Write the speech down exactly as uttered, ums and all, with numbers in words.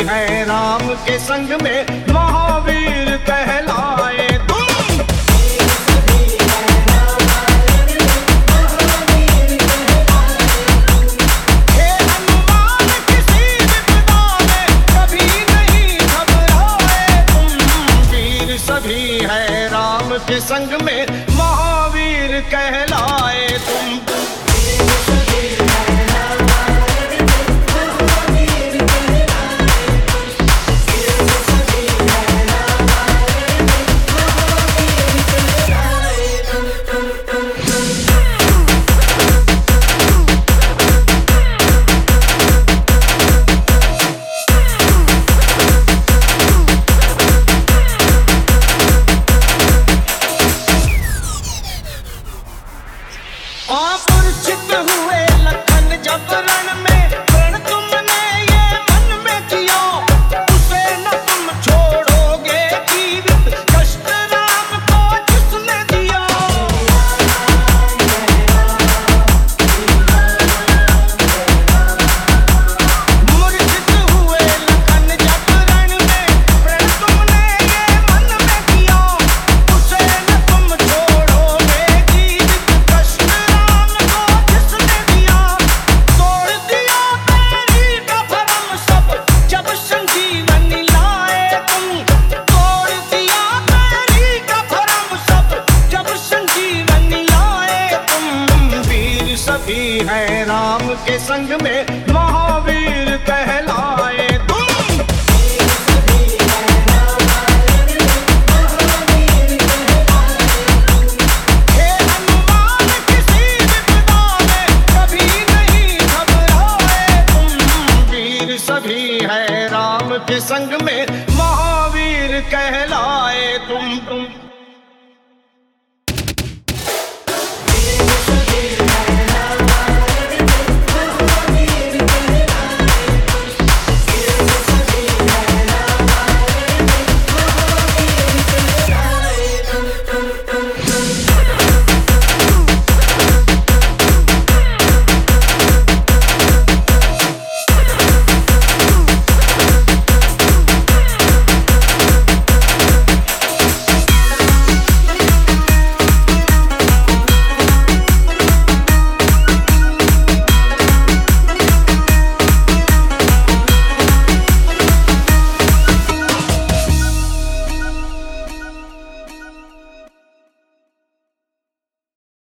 है राम के संग में महावीर कहलाए तुम। हे हनुमान किसी विपदा में कभी नहीं घबराए तुम। वीर सभी है राम के संग में महावीर कहलाए तुम। मूर्छित हुए लखन जब रण में प्रण तुमने ये मन में किया, उसे न तुम छोड़ोगे जीवित कष्ट राम को जिसने दिया। मूर्छित हुए लखन जब रण में प्रण तुमने ये मन में किया, उसे न तुम छोड़ोगे जीवित कष्ट है राम के संग में महावीर कहलाए तुम। हे हनुमान किसी विपदा में कभी नहीं घबराए तुम। वीर सभी है राम के संग में महावीर कहलाए तुम तुम।